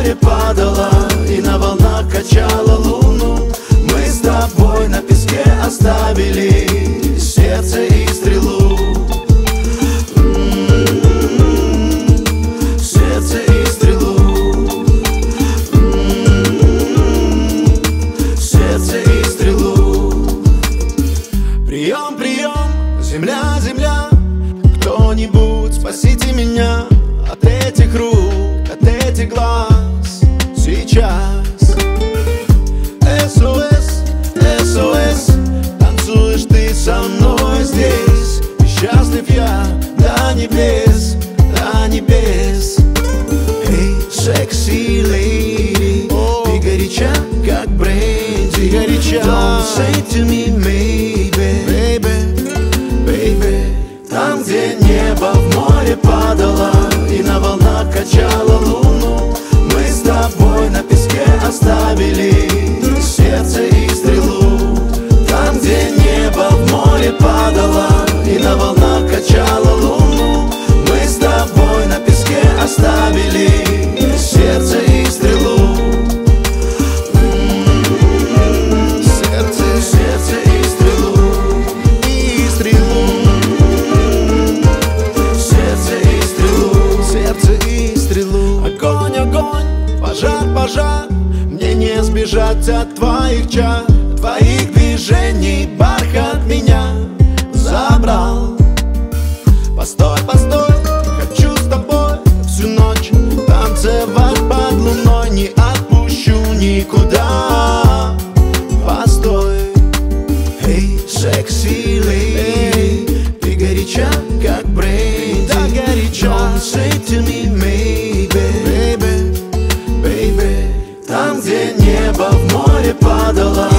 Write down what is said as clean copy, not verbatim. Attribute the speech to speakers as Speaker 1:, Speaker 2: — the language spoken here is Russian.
Speaker 1: море падала и на волнах качала луну. Мы с тобой на песке оставили сердце и стрелу. Сердце и стрелу. Сердце и стрелу. Прием, прием, земля, земля, кто-нибудь спасите меня от этих рук, от этих глаз сейчас. СОС, СОС, танцуешь ты со мной здесь, и счастлив я до небес, до небес. Эй, секси леди, ты горяча, как бренди, горяча. Don't say to me, maybe, baby, baby. Там, где небо в море падало и на волнах качала луну, мы с тобой на песке оставили сердце и стрелу. Там, где небо в море падало и на волнах качала луну, мы с тобой на песке оставили сердце и стрелу. Сердце, сердце и стрелу. И стрелу. Сердце и стрелу. Сердце и стрелу. Огонь, огонь, пожар, пожар, мне не сбежать от твоих чар, твоих движений. Бархат меня забрал. Постой, постой, хочу с тобой всю ночь танцевать под луной. Не отпущу никуда. Постой. Эй, секси леди, ты горяча, как бренди, да горяча. Don't say to me, maybe, baby, baby. Там, где небо в море падало